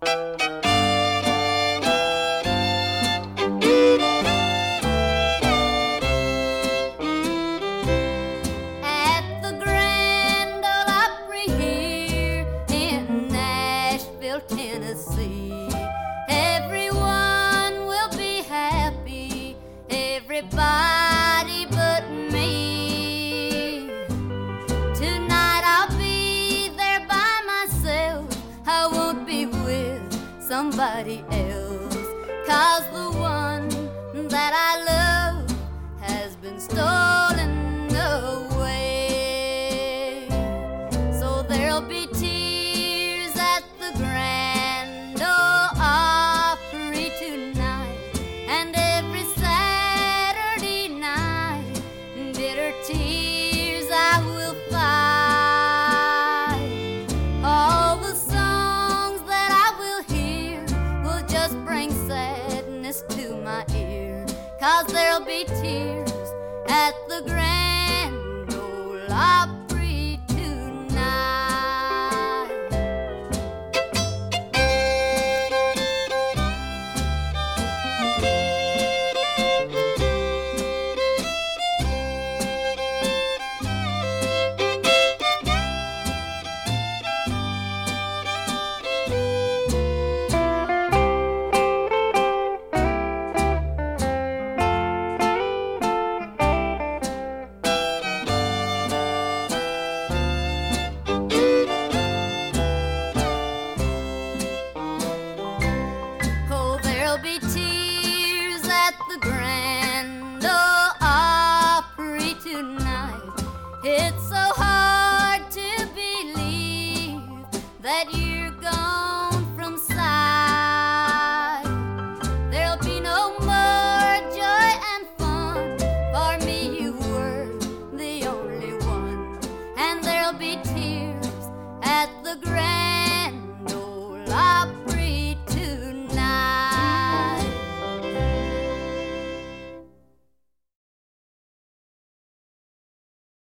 Tennessee. Everyone will be happy, everybody but me. Tonight I'll be there by myself, I won't be with somebody else, 'cause the one that I love has been stolen away. So there'll be tears at the Grand Ole Opry tonight, and every Saturday night, bitter tears I will fight. All the songs that I will hear will just bring sadness to my ear, 'cause there'll be tears at the